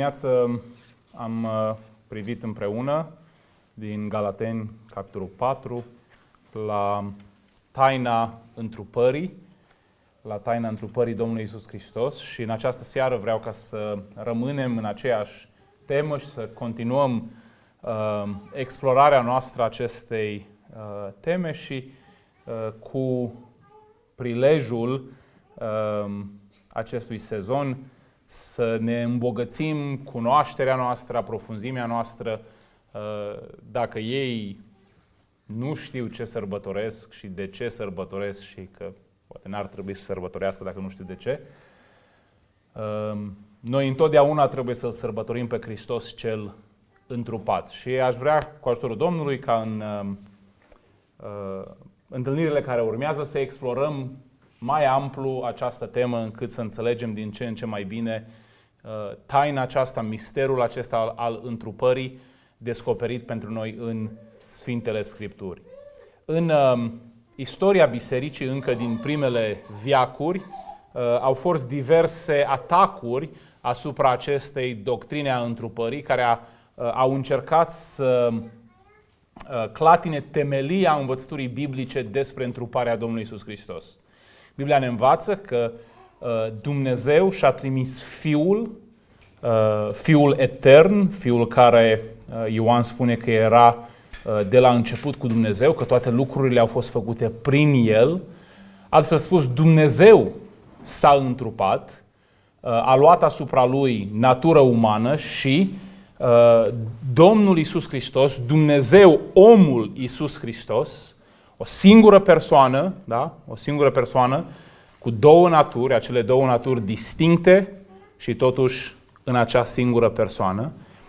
dimineață am privit împreună din Galateni, capitolul 4, la taina întrupării, Domnului Iisus Hristos, și în această seară vreau ca să rămânem în aceeași temă și să continuăm explorarea noastră acestei teme și cu prilejul acestui sezon să ne îmbogățim cunoașterea noastră, aprofunzimea noastră. Dacă ei nu știu ce sărbătoresc și de ce sărbătoresc și că poate n-ar trebui să sărbătorească dacă nu știu de ce, noi întotdeauna trebuie să-L sărbătorim pe Hristos cel întrupat. Și aș vrea, cu ajutorul Domnului, ca în întâlnirile care urmează să explorăm mai amplu această temă, încât să înțelegem din ce în ce mai bine taina aceasta, misterul acesta al întrupării descoperit pentru noi în Sfintele Scripturi. În istoria bisericii, încă din primele veacuri, au fost diverse atacuri asupra acestei doctrine a întrupării, care au încercat să clatine temelia învățăturii biblice despre întruparea Domnului Iisus Hristos. Biblia ne învață că Dumnezeu și-a trimis Fiul etern, Fiul care Ioan spune că era de la început cu Dumnezeu, că toate lucrurile au fost făcute prin El. Altfel spus, Dumnezeu s-a întrupat, a luat asupra Lui natură umană și Domnul Iisus Hristos, Dumnezeu, omul Iisus Hristos, o singură persoană, da? O singură persoană cu două naturi, acele două naturi distincte și totuși în acea singură persoană.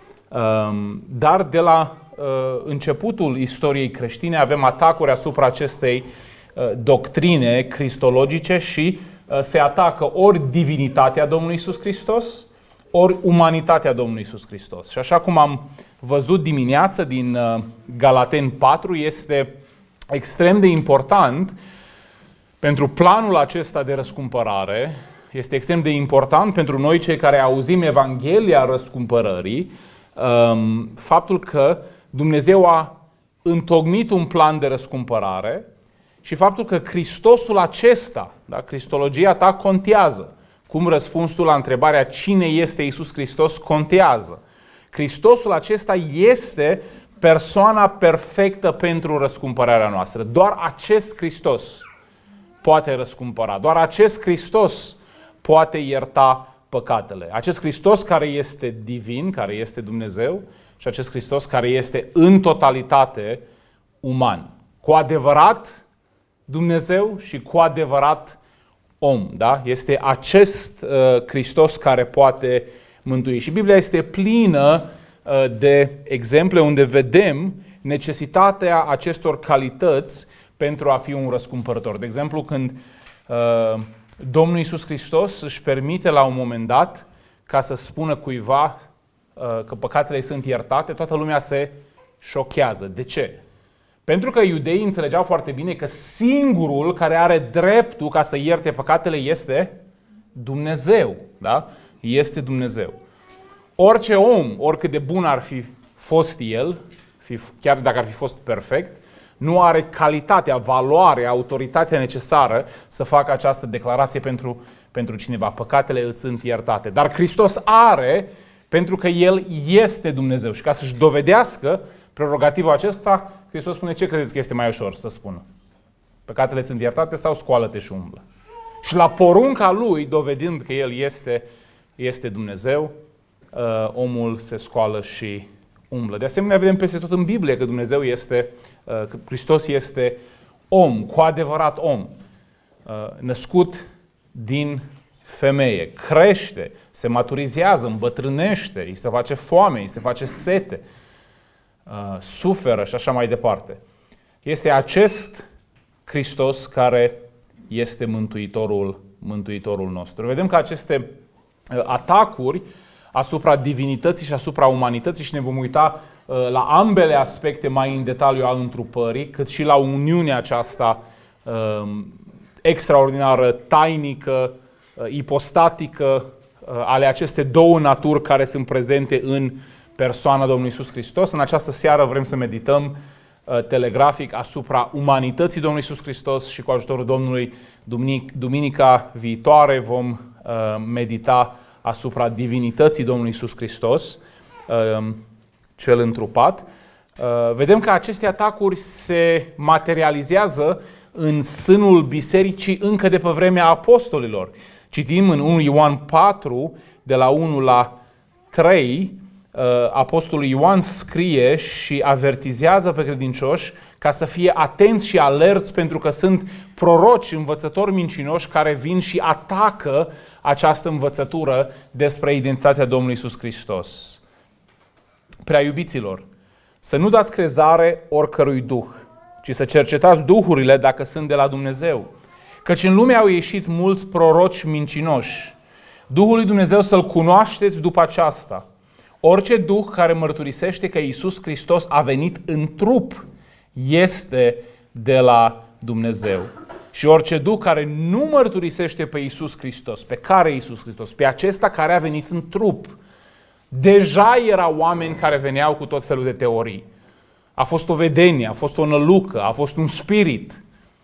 Dar de la începutul istoriei creștine avem atacuri asupra acestei doctrine cristologice și se atacă ori divinitatea Domnului Iisus Hristos, ori umanitatea Domnului Iisus Hristos. Și așa cum am văzut dimineață din Galateni 4, este extrem de important pentru planul acesta de răscumpărare, este extrem de important pentru noi cei care auzim Evanghelia răscumpărării, faptul că Dumnezeu a întocmit un plan de răscumpărare și faptul că Hristosul acesta, da, cristologia ta contează. Cum răspunzi tu la întrebarea cine este Iisus Hristos contează. Hristosul acesta este persoana perfectă pentru răscumpărarea noastră. Doar acest Hristos poate răscumpăra. Doar acest Hristos poate ierta păcatele. Acest Hristos care este divin, care este Dumnezeu, și acest Hristos care este în totalitate uman. Cu adevărat Dumnezeu și cu adevărat om. Da? Este acest Hristos care poate mântui. Și Biblia este plină de exemple unde vedem necesitatea acestor calități pentru a fi un răscumpărător. De exemplu, când Domnul Iisus Hristos își permite la un moment dat ca să spună cuiva că păcatele sunt iertate, toată lumea se șochează. De ce? Pentru că iudeii înțelegeau foarte bine că singurul care are dreptul ca să ierte păcatele este Dumnezeu. Da? Este Dumnezeu. Orice om, oricât de bun ar fi fost el, chiar dacă ar fi fost perfect, nu are calitatea, valoarea, autoritatea necesară să facă această declarație pentru cineva. Păcatele îți sunt iertate. Dar Hristos are, pentru că El este Dumnezeu. Și ca să-și dovedească prerogativul acesta, Hristos spune: ce credeți că este mai ușor să spună? Păcatele îți sunt iertate sau scoală-te și umblă? Și la porunca Lui, dovedind că El este Dumnezeu, omul se scoală și umblă. De asemenea, vedem peste tot în Biblie că Dumnezeu că Hristos este om, cu adevărat om, născut din femeie, crește, se maturizează, îmbătrânește, îi se face foame, îi se face sete, suferă și așa mai departe. Este acest Hristos care este Mântuitorul nostru. Vedem că aceste atacuri asupra divinității și asupra umanității, și ne vom uita la ambele aspecte mai în detaliu a întrupării, cât și la uniunea aceasta extraordinară, tainică, ipostatică ale aceste două naturi care sunt prezente în persoana Domnului Iisus Hristos. În această seară vrem să medităm telegrafic asupra umanității Domnului Iisus Hristos și cu ajutorul Domnului duminica viitoare vom medita asupra divinității Domnului Iisus Hristos, cel întrupat. Vedem că aceste atacuri se materializează în sânul bisericii încă de pe vremea apostolilor. Citim în 1 Ioan 4, de la 1 la 3, apostolul Ioan scrie și avertizează pe credincioși ca să fie atenți și alerți, pentru că sunt proroci, învățători mincinoși care vin și atacă această învățătură despre identitatea Domnului Iisus Hristos. Prea iubiților, să nu dați crezare oricărui duh, ci să cercetați duhurile dacă sunt de la Dumnezeu. Căci în lume au ieșit mulți proroci mincinoși. Duhul lui Dumnezeu să-L cunoașteți după aceasta. Orice duh care mărturisește că Iisus Hristos a venit în trup este de la Dumnezeu. Și orice duh care nu mărturisește pe Iisus Hristos, pe care Iisus Hristos, pe acesta care a venit în trup. Deja erau oameni care veneau cu tot felul de teorii. A fost o vedenie, a fost o nălucă, a fost un spirit.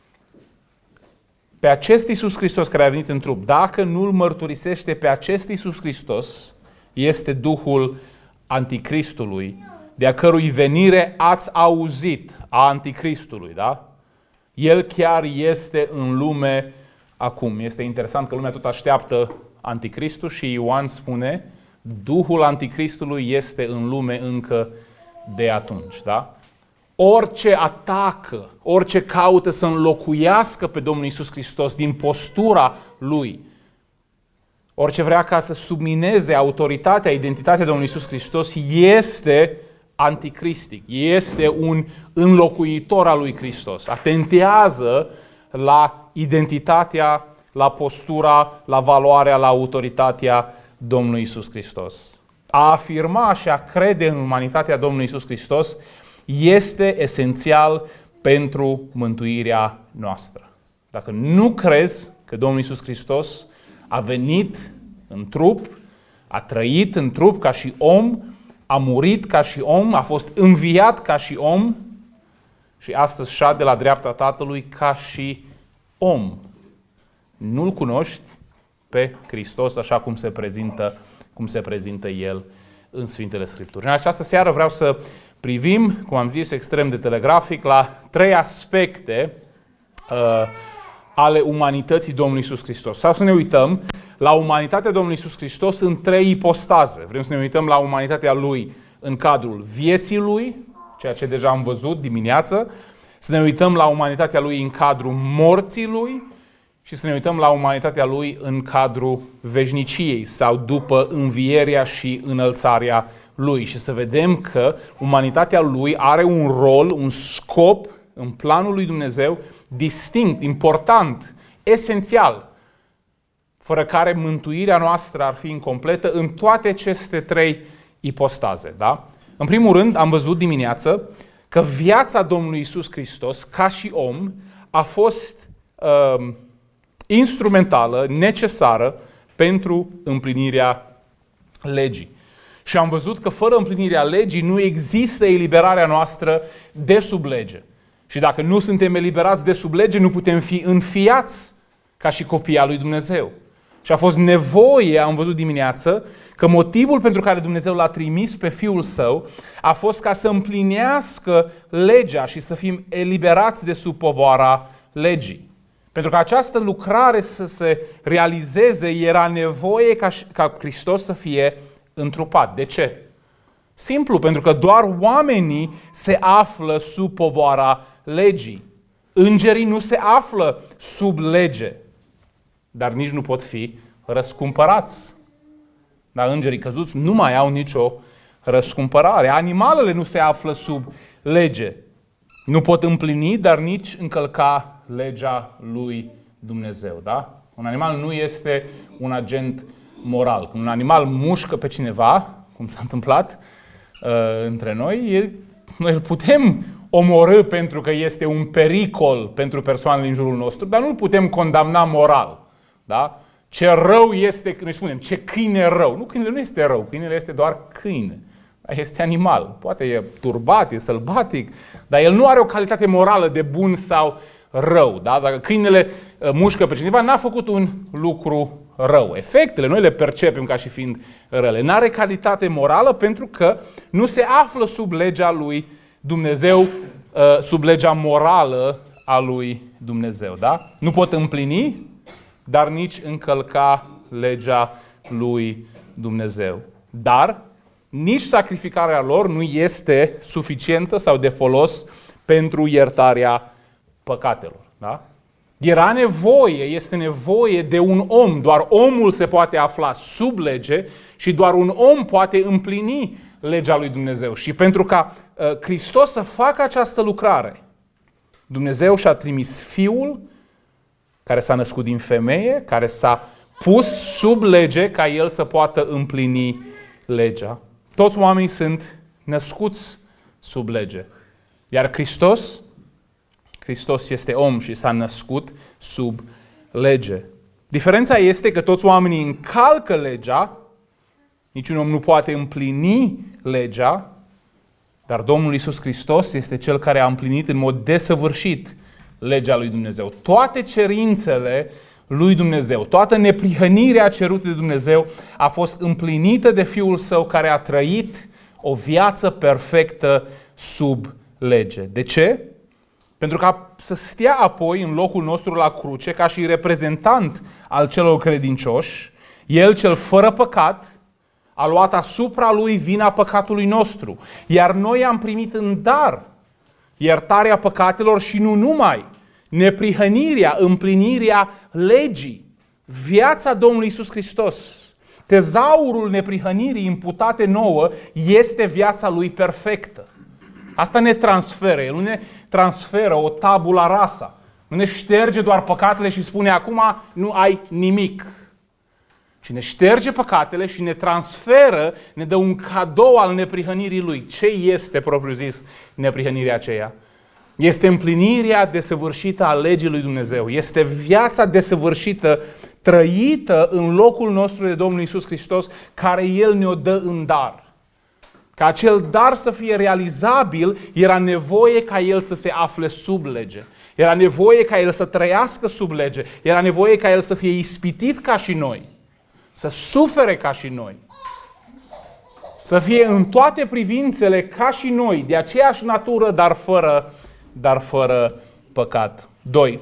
Pe acest Iisus Hristos care a venit în trup, dacă nu-L mărturisește pe acest Iisus Hristos, este Duhul Anticristului, de-a cărui venire ați auzit, a Anticristului, da? El chiar este în lume acum. Este interesant că lumea tot așteaptă Anticristul și Ioan spune Duhul Anticristului este în lume încă de atunci, da? Orice atacă, orice caută să înlocuiască pe Domnul Iisus Hristos din postura Lui, orice vrea ca să submineze autoritatea, identitatea Domnului Iisus Hristos, este anticristic, este un înlocuitor al lui Hristos. Atentează la identitatea, la postura, la valoarea, la autoritatea Domnului Iisus Hristos. A afirma și a crede în umanitatea Domnului Iisus Hristos este esențial pentru mântuirea noastră. Dacă nu crezi că Domnul Iisus Hristos a venit în trup, a trăit în trup ca și om, a murit ca și om, a fost înviat ca și om și astăzi șade la dreapta Tatălui ca și om, nu-L cunoști pe Hristos așa cum se prezintă El în Sfintele Scripturi. În această seară vreau să privim, cum am zis, extrem de telegrafic, la trei aspecte ale umanității Domnului Iisus Hristos. Sau să ne uităm la umanitatea Domnului Iisus Hristos în trei ipostaze. Vrem să ne uităm la umanitatea Lui în cadrul vieții Lui, ceea ce deja am văzut dimineață, să ne uităm la umanitatea Lui în cadrul morții Lui și să ne uităm la umanitatea Lui în cadrul veșniciei sau după învierea și înălțarea Lui. Și să vedem că umanitatea Lui are un rol, un scop în planul lui Dumnezeu distinct, important, esențial, fără care mântuirea noastră ar fi incompletă în toate aceste trei ipostaze. Da? În primul rând, am văzut dimineață că viața Domnului Iisus Hristos, ca și om, a fost instrumentală, necesară pentru împlinirea legii. Și am văzut că fără împlinirea legii nu există eliberarea noastră de sub lege. Și dacă nu suntem eliberați de sub lege, nu putem fi înfiați ca și copii al lui Dumnezeu. Și a fost nevoie, am văzut dimineață, că motivul pentru care Dumnezeu l-a trimis pe Fiul Său a fost ca să împlinească legea și să fim eliberați de sub povara legii. Pentru că această lucrare să se realizeze, era nevoie ca Hristos să fie întrupat. De ce? Simplu, pentru că doar oamenii se află sub povara legii. Îngerii nu se află sub lege, dar nici nu pot fi răscumpărați. Dar îngerii căzuți nu mai au nicio răscumpărare. Animalele nu se află sub lege. Nu pot împlini, dar nici încălca legea lui Dumnezeu. Da? Un animal nu este un agent moral. Când un animal mușcă pe cineva, cum s-a întâmplat între noi, noi îl putem omorî pentru că este un pericol pentru persoanele din jurul nostru, dar nu îl putem condamna moral. Da? Ce rău este, noi spunem, ce câine rău. Nu, câinele nu este rău, câinele este doar câine. Este animal. Poate e turbat, e sălbatic, dar el nu are o calitate morală de bun sau rău. Da? Dacă câinele mușcă pe cineva, n-a făcut un lucru rău. Efectele, noi le percepem ca și fiind rele. N-are calitate morală pentru că nu se află sub legea lui Dumnezeu, sub legea morală a lui Dumnezeu. Da? Nu pot împlini, dar nici încălca legea lui Dumnezeu. Dar nici sacrificarea lor nu este suficientă sau de folos pentru iertarea păcatelor. Da? Era nevoie, este nevoie de un om. Doar omul se poate afla sub lege și doar un om poate împlini legea lui Dumnezeu. Și pentru ca Hristos să facă această lucrare, Dumnezeu și-a trimis Fiul care s-a născut din femeie, care s-a pus sub lege ca El să poată împlini legea. Toți oamenii sunt născuți sub lege. Iar Hristos este om și s-a născut sub lege. Diferența este că toți oamenii încalcă legea, niciun om nu poate împlini legea, dar Domnul Iisus Hristos este Cel care a împlinit în mod desăvârșit legea lui Dumnezeu. Toate cerințele lui Dumnezeu, toată neprihănirea cerută de Dumnezeu a fost împlinită de Fiul Său care a trăit o viață perfectă sub lege. De ce? Pentru ca să stea apoi în locul nostru la cruce ca și reprezentant al celor credincioși, El cel fără păcat a luat asupra Lui vina păcatului nostru, iar noi am primit în dar iertarea păcatelor și nu numai, neprihănirea, împlinirea legii, viața Domnului Iisus Hristos. Tezaurul neprihănirii imputate nouă este viața Lui perfectă. Asta ne transferă, El nu ne transferă o tabula rasa. Nu ne șterge doar păcatele și spune acum nu ai nimic. Ci ne șterge păcatele și ne transferă, ne dă un cadou al neprihănirii Lui. Ce este, propriu zis, neprihănirea aceea? Este împlinirea desăvârșită a legii lui Dumnezeu. Este viața desăvârșită, trăită în locul nostru de Domnul Iisus Hristos, care El ne-o dă în dar. Ca acel dar să fie realizabil, era nevoie ca El să se afle sub lege. Era nevoie ca El să trăiască sub lege. Era nevoie ca El să fie ispitit ca și noi. Să sufere ca și noi. Să fie în toate privințele ca și noi, de aceeași natură, dar fără păcat. 2.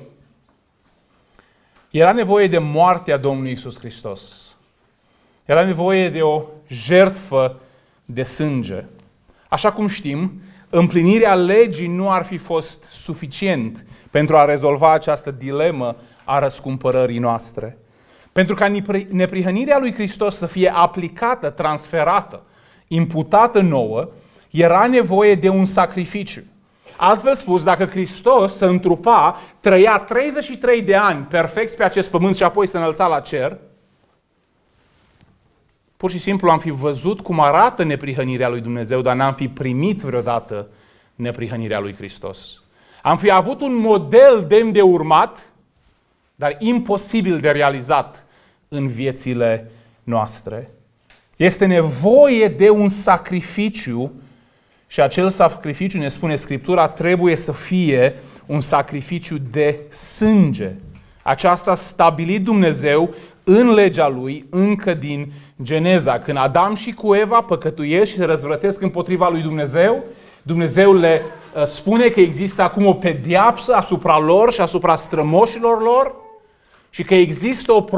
Era nevoie de moartea Domnului Iisus Hristos. Era nevoie de o jertfă de sânge. Așa cum știm, împlinirea legii nu ar fi fost suficient pentru a rezolva această dilemă a răscumpărării noastre. Pentru ca neprihănirea lui Hristos să fie aplicată, transferată, imputată nouă, era nevoie de un sacrificiu. Altfel spus, dacă Hristos se întrupa, trăia 33 de ani perfecți pe acest pământ și apoi se înălța la cer, pur și simplu am fi văzut cum arată neprihănirea lui Dumnezeu, dar n-am fi primit vreodată neprihănirea lui Hristos. Am fi avut un model demn de urmat, dar imposibil de realizat în viețile noastre. Este nevoie de un sacrificiu și acel sacrificiu, ne spune Scriptura, trebuie să fie un sacrificiu de sânge. Aceasta a stabilit Dumnezeu în legea Lui încă din Geneza. Când Adam și cu Eva păcătuiesc și se răzvrătesc împotriva lui Dumnezeu, Dumnezeu le spune că există acum o pedeapsă asupra lor și asupra strămoșilor lor și că există o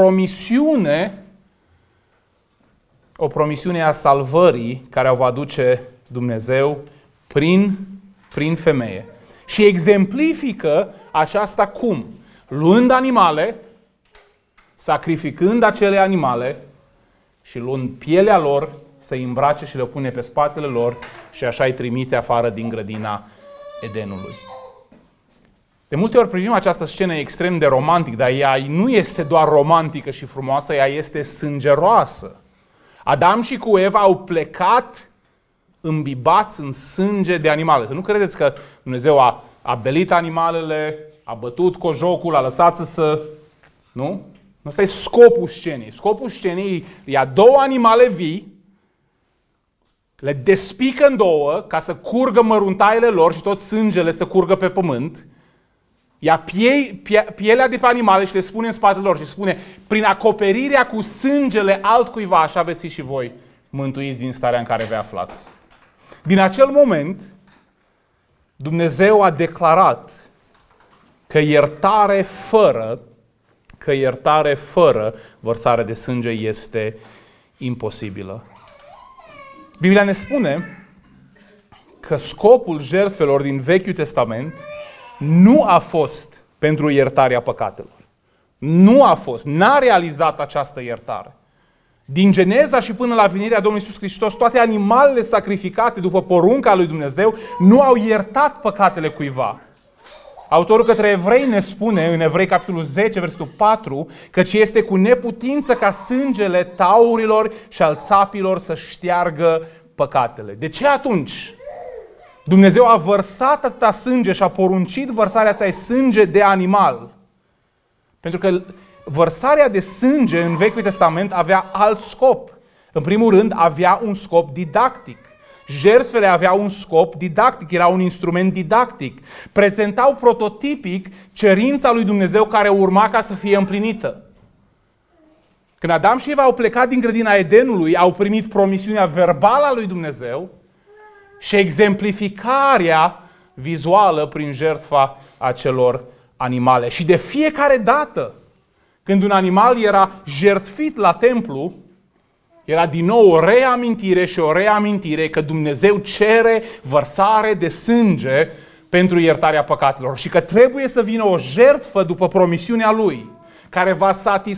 promisiune a salvării care o va aduce Dumnezeu prin femeie. Și exemplifică aceasta cum? Luând animale, sacrificând acele animale și luând pielea lor, să-i îmbrace și le pune pe spatele lor și așa îi trimite afară din grădina Edenului. De multe ori privim această scenă extrem de romantică, dar ea nu este doar romantică și frumoasă, ea este sângeroasă. Adam și cu Eva au plecat îmbibați în sânge de animale. Să nu credeți că Dumnezeu a belit animalele, a bătut cojocul, a lăsat să... Nu? Ăsta e scopul scenei. Scopul scenei ia două animale vii, le despică în două ca să curgă măruntaiele lor și tot sângele să curgă pe pământ. Ia pielea de pe animale și le spune în spatele lor și spune: prin acoperirea cu sângele altcuiva, așa veți fi și voi mântuiți din starea în care vă aflați. Din acel moment, Dumnezeu a declarat că iertare fără vărsare de sânge este imposibilă. Biblia ne spune că scopul jertfelor din Vechiul Testament nu a fost pentru iertarea păcatelor. N-a realizat această iertare. Din Geneza și până la venirea Domnului Iisus Hristos, toate animalele sacrificate după porunca lui Dumnezeu nu au iertat păcatele cuiva. Autorul către Evrei ne spune, în Evrei capitolul 10, versetul 4, căci este cu neputință ca sângele taurilor și al țapilor să șteargă păcatele. De ce atunci Dumnezeu a vărsat atâta sânge și a poruncit vărsarea atâta sânge de animal? Pentru că vărsarea de sânge în Vechiul Testament avea alt scop. În primul rând, avea un scop didactic. Jertfele aveau un scop didactic, era un instrument didactic. Prezentau prototipic cerința lui Dumnezeu care urma ca să fie împlinită. Când Adam și Eva au plecat din grădina Edenului, au primit promisiunea verbală a lui Dumnezeu și exemplificarea vizuală prin jertfa acelor animale. Și de fiecare dată când un animal era jertfit la templu, era din nou o reamintire și o reamintire că Dumnezeu cere vărsare de sânge pentru iertarea păcatelor și că trebuie să vină o jertfă după promisiunea Lui, care va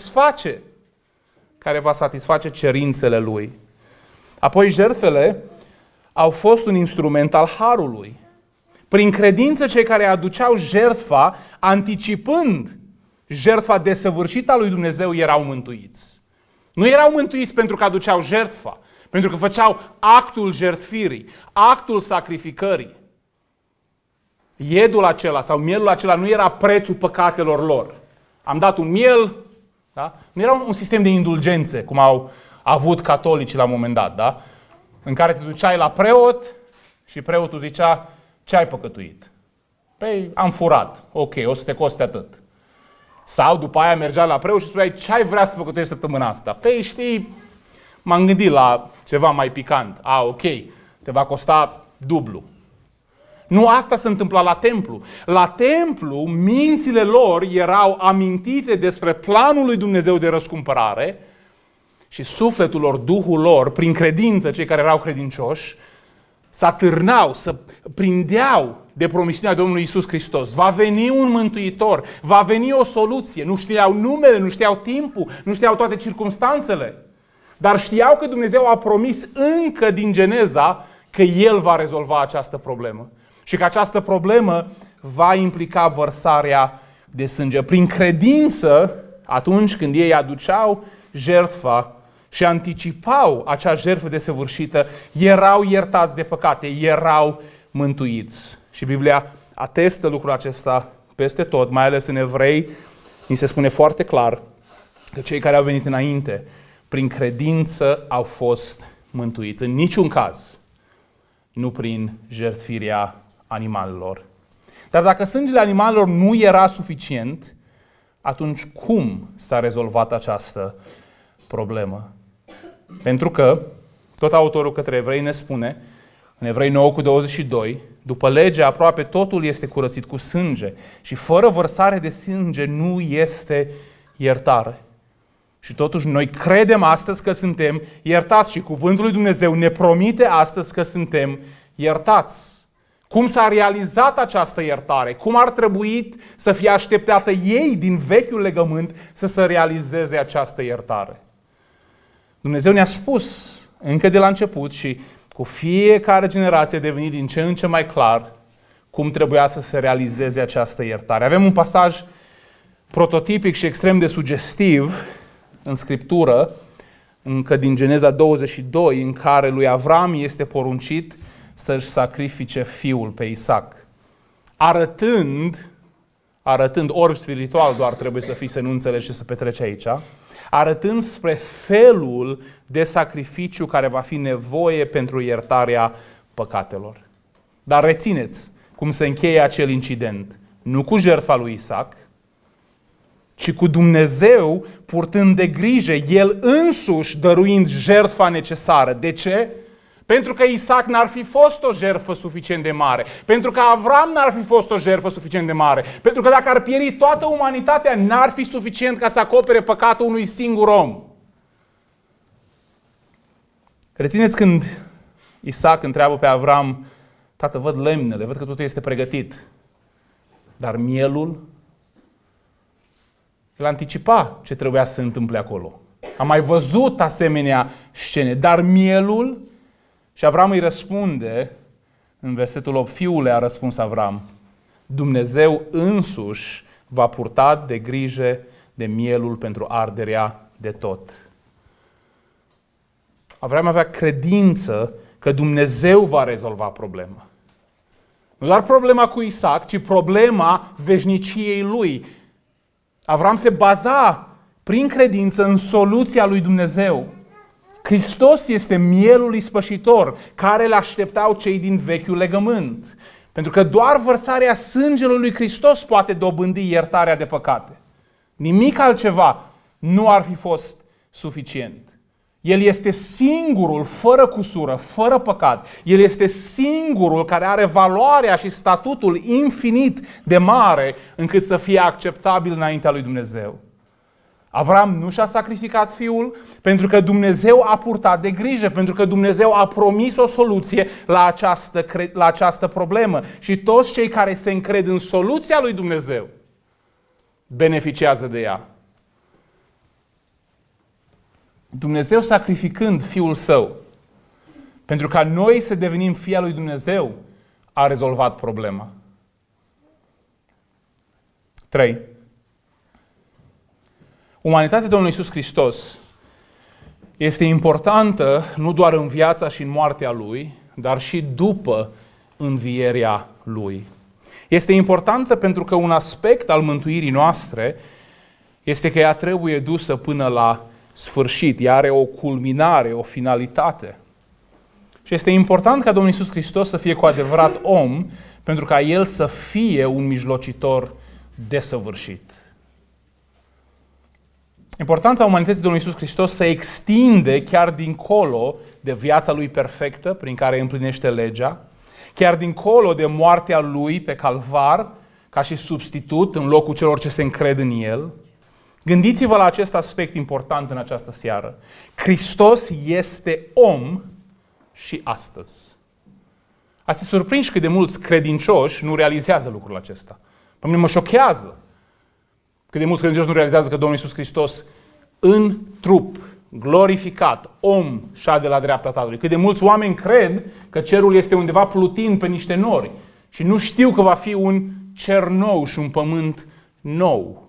satisface cerințele Lui. Apoi jertfele au fost un instrument al harului. Prin credință, cei care aduceau jertfa, anticipând jertfa desăvârșită a lui Dumnezeu, erau mântuiți. Nu erau mântuiți pentru că aduceau jertfa, pentru că făceau actul jertfirii, actul sacrificării. Iedul acela sau mielul acela nu era prețul păcatelor lor. Am dat un miel, da? Nu era un sistem de indulgențe, cum au avut catolicii la un moment dat, da? În care te duceai la preot și preotul zicea: ce ai păcătuit? Păi, am furat. Ok, o să te coste atât. Sau după aia mergeai la preot și spuneai: ce ai vrea să păcătuiești săptămâna asta? Păi știi, m-am gândit la ceva mai picant. Ok, te va costa dublu. Nu asta se întâmpla la templu. La templu, mințile lor erau amintite despre planul lui Dumnezeu de răscumpărare și sufletul lor, Duhul lor, prin credință, cei care erau credincioși, se atârnau, se prindeau de promisiunea Domnului Iisus Hristos. Va veni un mântuitor, va veni o soluție. Nu știau numele, nu știau timpul, nu știau toate circumstanțele. Dar știau că Dumnezeu a promis încă din Geneza că El va rezolva această problemă. Și că această problemă va implica vărsarea de sânge. Prin credință, atunci când ei aduceau jertfa și anticipau acea jertfă desăvârșită, erau iertați de păcate, erau mântuiți. Și Biblia atestă lucrul acesta peste tot, mai ales în Evrei, ni se spune foarte clar că cei care au venit înainte, prin credință au fost mântuiți. În niciun caz, nu prin jertfirea animalelor. Dar dacă sângele animalelor nu era suficient, atunci cum s-a rezolvat această problemă? Pentru că, tot autorul către Evrei ne spune, în Evrei 9:22, după lege aproape totul este curățit cu sânge și fără vărsare de sânge nu este iertare. Și totuși noi credem astăzi că suntem iertați și cuvântul lui Dumnezeu ne promite astăzi că suntem iertați. Cum s-a realizat această iertare? Cum ar trebui să fie așteptată ei din vechiul legământ să se realizeze această iertare? Dumnezeu ne-a spus încă de la început și cu fiecare generație a devenit din ce în ce mai clar cum trebuia să se realizeze această iertare. Avem un pasaj prototipic și extrem de sugestiv în Scriptură, încă din Geneza 22, în care lui Avram este poruncit să-și sacrifice fiul pe Isaac, arătând arătând, orb spiritual doar trebuie să fii, să nu înțelegi ce se petrece aici, arătând spre felul de sacrificiu care va fi nevoie pentru iertarea păcatelor. Dar rețineți cum se încheie acel incident. Nu cu jertfa lui Isaac, ci cu Dumnezeu purtând de grijă, El însuși dăruind jertfa necesară. De ce? Pentru că Isaac n-ar fi fost o jertfă suficient de mare. Pentru că Avram n-ar fi fost o jertfă suficient de mare. Pentru că dacă ar pieri toată umanitatea, n-ar fi suficient ca să acopere păcatul unui singur om. Rețineți când Isaac întreabă pe Avram: tată, văd lemnele, văd că totul este pregătit, dar mielul? El anticipa ce trebuia să se întâmple acolo. Am mai văzut asemenea scene, dar mielul? Și Avram îi răspunde, în versetul 8, fiule, a răspuns Avram, Dumnezeu însuși va purta de grijă de mielul pentru arderea de tot. Avram avea credință că Dumnezeu va rezolva problema. Nu doar problema cu Isaac, ci problema veșniciei lui. Avram se baza prin credință în soluția lui Dumnezeu. Hristos este mielul ispășitor care îl așteptau cei din vechiul legământ. Pentru că doar vărsarea sângelui lui Hristos poate dobândi iertarea de păcate. Nimic altceva nu ar fi fost suficient. El este singurul, fără cusură, fără păcat. El este singurul care are valoarea și statutul infinit de mare încât să fie acceptabil înaintea lui Dumnezeu. Avram nu și-a sacrificat fiul pentru că Dumnezeu a purtat de grijă, pentru că Dumnezeu a promis o soluție la această problemă. Și toți cei care se încred în soluția lui Dumnezeu beneficiază de ea. Dumnezeu sacrificând Fiul Său pentru ca noi să devenim fii al lui Dumnezeu, a rezolvat problema. 3. Umanitatea Domnului Iisus Hristos este importantă nu doar în viața și în moartea Lui, dar și după învierea Lui. Este importantă pentru că un aspect al mântuirii noastre este că ea trebuie dusă până la sfârșit. Ea are o culminare, o finalitate. Și este important ca Domnul Iisus Hristos să fie cu adevărat om, pentru ca El să fie un mijlocitor desăvârșit. Importanța umanității Domnului Iisus Hristos se extinde chiar dincolo de viața Lui perfectă, prin care împlinește legea, chiar dincolo de moartea Lui pe calvar, ca și substitut în locul celor ce se încred în El. Gândiți-vă la acest aspect important în această seară. Hristos este om și astăzi. Ați fi surprinși cât de mulți credincioși nu realizează lucrul acesta. Pe mine mă șochează cât de mulți credincioși nu realizează că Domnul Iisus Hristos în trup, glorificat, om, șade la dreapta Tatălui. Cât de mulți oameni cred că cerul este undeva plutind pe niște nori și nu știu că va fi un cer nou și un pământ nou.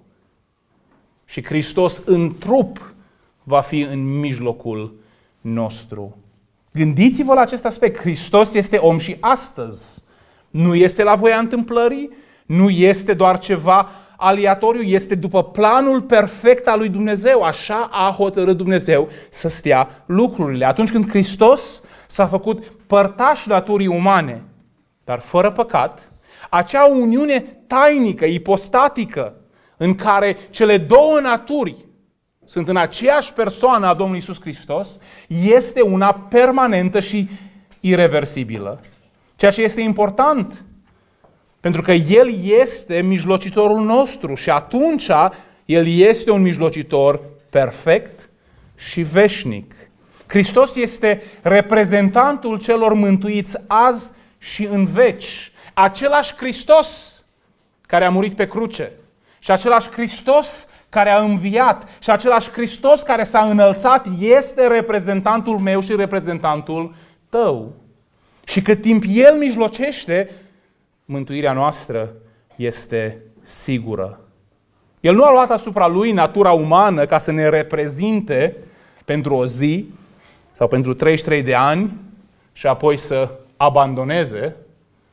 Și Hristos în trup va fi în mijlocul nostru. Gândiți-vă la acest aspect. Hristos este om și astăzi. Nu este la voia întâmplării, nu este doar ceva aleatoriu, este după planul perfect al lui Dumnezeu. Așa a hotărât Dumnezeu să stea lucrurile. Atunci când Hristos s-a făcut părtaș naturii umane, dar fără păcat, acea uniune tainică, ipostatică, în care cele două naturi sunt în aceeași persoană a Domnului Iisus Hristos, este una permanentă și ireversibilă. Ceea ce este important, pentru că El este mijlocitorul nostru și atunci El este un mijlocitor perfect și veșnic. Hristos este reprezentantul celor mântuiți azi și în veci. Același Hristos care a murit pe cruce și același Hristos care a înviat și același Hristos care s-a înălțat este reprezentantul meu și reprezentantul tău. Și cât timp El mijlocește, mântuirea noastră este sigură. El nu a luat asupra Lui natura umană ca să ne reprezinte pentru o zi sau pentru 33 de ani și apoi să abandoneze,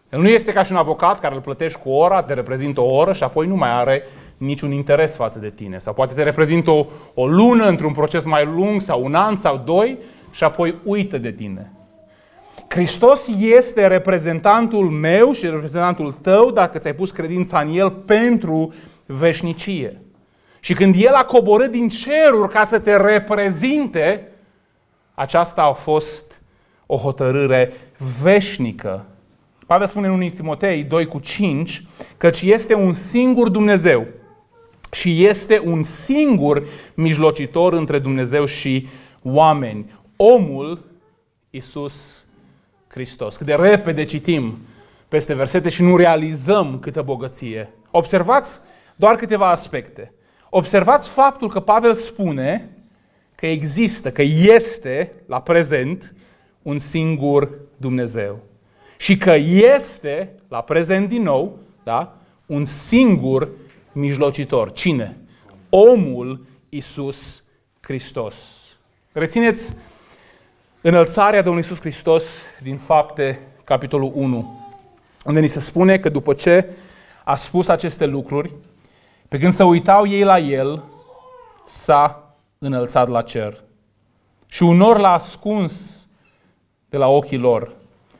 El nu este ca și un avocat care îl plătești cu ora, te reprezintă o oră și apoi nu mai are niciun interes față de tine. Sau poate te reprezintă o lună într-un proces mai lung sau un an sau doi și apoi uită de tine. Hristos este reprezentantul meu și reprezentantul tău dacă ți-ai pus credința în El pentru veșnicie. Și când El a coborât din ceruri ca să te reprezinte, aceasta a fost o hotărâre veșnică. Pavel spune în 1 Timotei 2:5 căci este un singur Dumnezeu și este un singur mijlocitor între Dumnezeu și oameni, omul Iisus Hristos. Cât de repede citim peste versete și nu realizăm câtă bogăție. Observați doar câteva aspecte. Observați faptul că Pavel spune că există, că este la prezent un singur Dumnezeu. Și că este, la prezent din nou, da, un singur mijlocitor. Cine? Omul Iisus Hristos. Rețineți înălțarea Domnului Iisus Hristos din Fapte, capitolul 1, unde ni se spune că după ce a spus aceste lucruri, pe când se uitau ei la El, s-a înălțat la cer. Și un nor l-a ascuns de la ochii lor.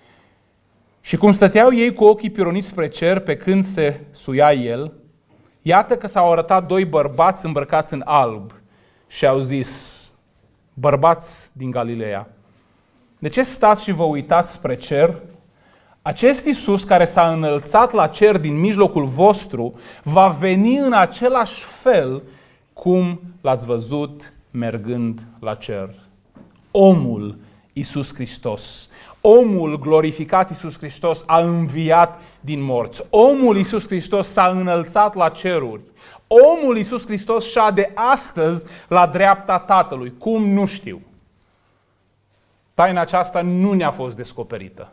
Și cum stăteau ei cu ochii pironiți spre cer pe când se suia El, iată că s-au arătat doi bărbați îmbrăcați în alb și au zis: bărbați din Galileea, de ce stați și vă uitați spre cer? Acest Iisus care s-a înălțat la cer din mijlocul vostru va veni în același fel cum l-ați văzut mergând la cer. Omul Iisus Hristos, omul glorificat Iisus Hristos a înviat din morți. Omul Iisus Hristos s-a înălțat la ceruri. Omul Iisus Hristos șade astăzi la dreapta Tatălui. Cum? Nu știu. Taina aceasta nu ne-a fost descoperită.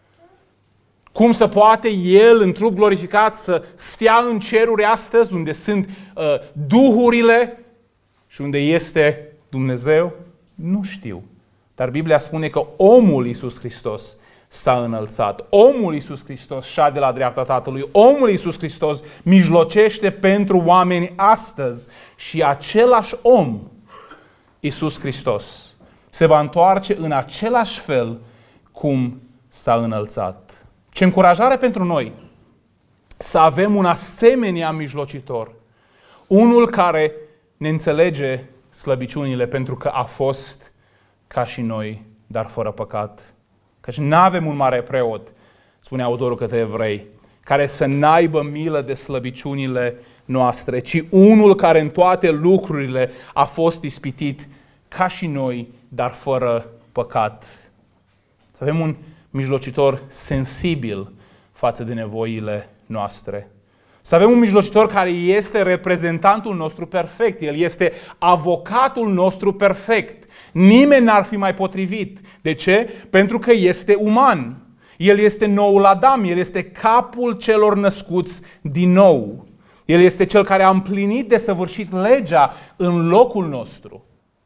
Cum se poate El, în trup glorificat, să stea în ceruri astăzi, unde sunt duhurile și unde este Dumnezeu? Nu știu. Dar Biblia spune că omul Iisus Hristos s-a înălțat. Omul Iisus Hristos șade la dreapta Tatălui. Omul Iisus Hristos mijlocește pentru oameni astăzi. Și același om, Iisus Hristos, se va întoarce în același fel cum s-a înălțat. Ce încurajare pentru noi să avem un asemenea mijlocitor. Unul care ne înțelege slăbiciunile pentru că a fost ca și noi, dar fără păcat. Căci n-avem un mare preot, spune autorul către evrei, care să n-aibă milă de slăbiciunile noastre, ci unul care în toate lucrurile a fost ispitit ca și noi, dar fără păcat. Să avem un mijlocitor sensibil față de nevoile noastre. Să avem un mijlocitor care este reprezentantul nostru perfect. El este avocatul nostru perfect. Nimeni n-ar fi mai potrivit. De ce? Pentru că este uman. El este noul Adam. El este capul celor născuți din nou. El este cel care a împlinit desăvârșit legea în locul nostru.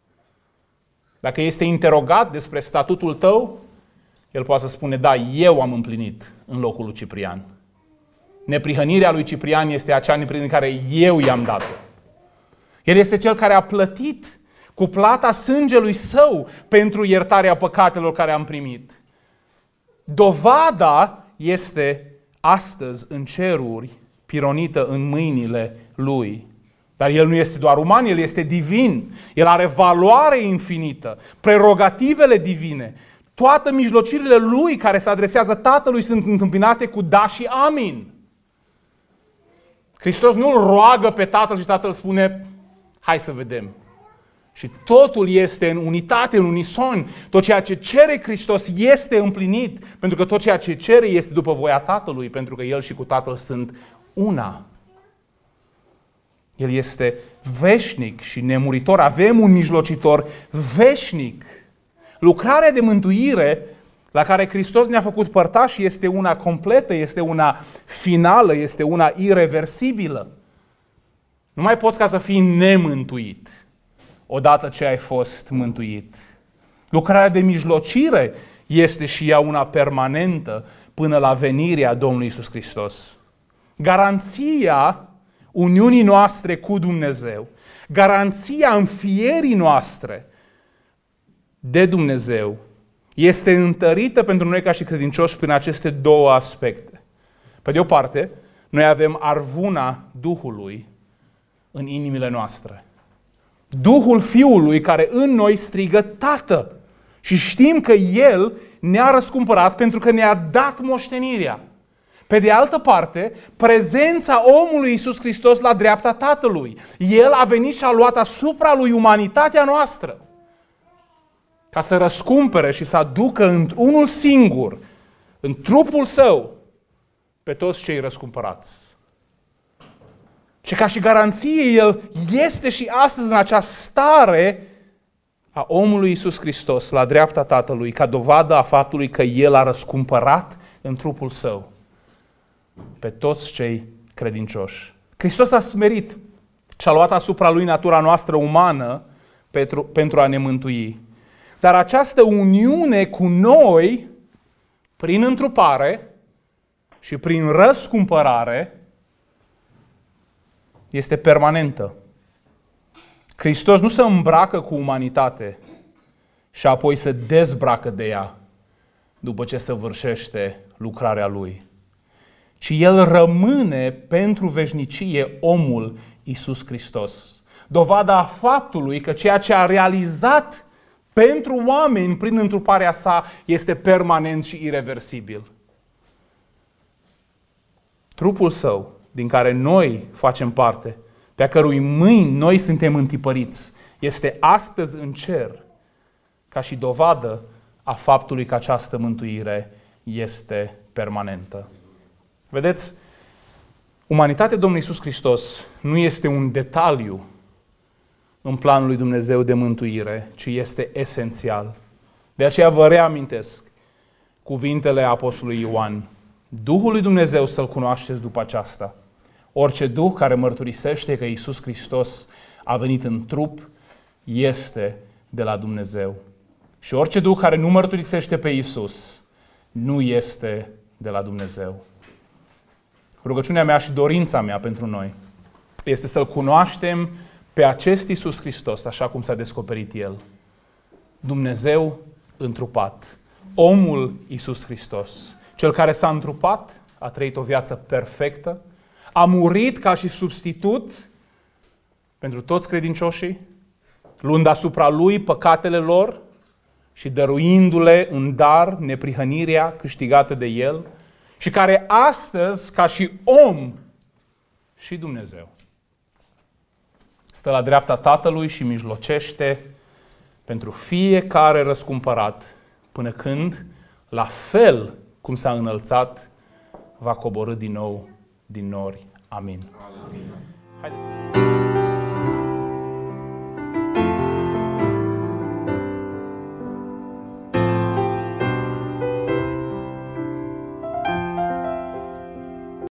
Dacă este interogat despre statutul tău, el poate să spune: da, eu am împlinit în locul lui Ciprian. Neprihănirea lui Ciprian este acea neprihănire care eu i-am dat-o. El este cel care a plătit cu plata sângelui său pentru iertarea păcatelor care am primit. Dovada este astăzi în ceruri, pironită în mâinile lui. Dar el nu este doar uman, el este divin. El are valoare infinită, prerogativele divine. Toate mijlocirile lui care se adresează Tatălui sunt întâmpinate cu da și amin. Hristos nu îl roagă pe Tatăl și Tatăl spune: hai să vedem. Și totul este în unitate, în unison. Tot ceea ce cere Hristos este împlinit, pentru că tot ceea ce cere este după voia Tatălui, pentru că El și cu Tatăl sunt una. El este veșnic și nemuritor. Avem un mijlocitor veșnic. Lucrarea de mântuire la care Hristos ne-a făcut părtași este una completă, este una finală, este una ireversibilă. Nu mai poți ca să fii nemântuit odată ce ai fost mântuit. Lucrarea de mijlocire este și ea una permanentă până la venirea Domnului Iisus Hristos. Garanția uniunii noastre cu Dumnezeu, garanția înfierii noastre de Dumnezeu este întărită pentru noi ca și credincioși prin aceste două aspecte. Pe de o parte, noi avem arvuna Duhului în inimile noastre. Duhul Fiului care în noi strigă Tată. Și știm că El ne-a răscumpărat pentru că ne-a dat moștenirea. Pe de altă parte, prezența omului Iisus Hristos la dreapta Tatălui. El a venit și a luat asupra Lui umanitatea noastră ca să răscumpere și să aducă într-unul singur, în trupul Său, pe toți cei răscumpărați. Și ca și garanție, El este și astăzi în acea stare a omului Iisus Hristos la dreapta Tatălui, ca dovadă a faptului că El a răscumpărat în trupul Său pe toți cei credincioși. Hristos a smerit și a luat asupra Lui natura noastră umană pentru a ne mântui. Dar această uniune cu noi, prin întrupare și prin răscumpărare, este permanentă. Hristos nu se îmbracă cu umanitate și apoi se dezbracă de ea după ce săvârșește lucrarea Lui, ci El rămâne pentru veșnicie omul Iisus Hristos. Dovada faptului că ceea ce a realizat pentru oameni prin întruparea Sa este permanent și ireversibil. Trupul Său, din care noi facem parte, pe a cărui mâini noi suntem întipăriți, este astăzi în cer, ca și dovadă a faptului că această mântuire este permanentă. Vedeți, umanitatea Domnului Iisus Hristos nu este un detaliu în planul lui Dumnezeu de mântuire, ci este esențial. De aceea vă reamintesc cuvintele Apostolului Ioan. Duhul lui Dumnezeu să-L cunoașteți după aceasta. Orice duh care mărturisește că Iisus Hristos a venit în trup este de la Dumnezeu. Și orice duh care nu mărturisește pe Iisus nu este de la Dumnezeu. Rugăciunea mea și dorința mea pentru noi este să-L cunoaștem pe acest Iisus Hristos, așa cum s-a descoperit El. Dumnezeu întrupat. Omul Iisus Hristos. Cel care s-a întrupat, a trăit o viață perfectă, a murit ca și substitut pentru toți credincioșii, luând asupra Lui păcatele lor și dăruindu-le în dar neprihănirea câștigată de El, și care astăzi, ca și om și Dumnezeu, stă la dreapta Tatălui și mijlocește pentru fiecare răscumpărat, până când, la fel cum s-a înălțat, va coborî din nou din nori. Amin. Haideți.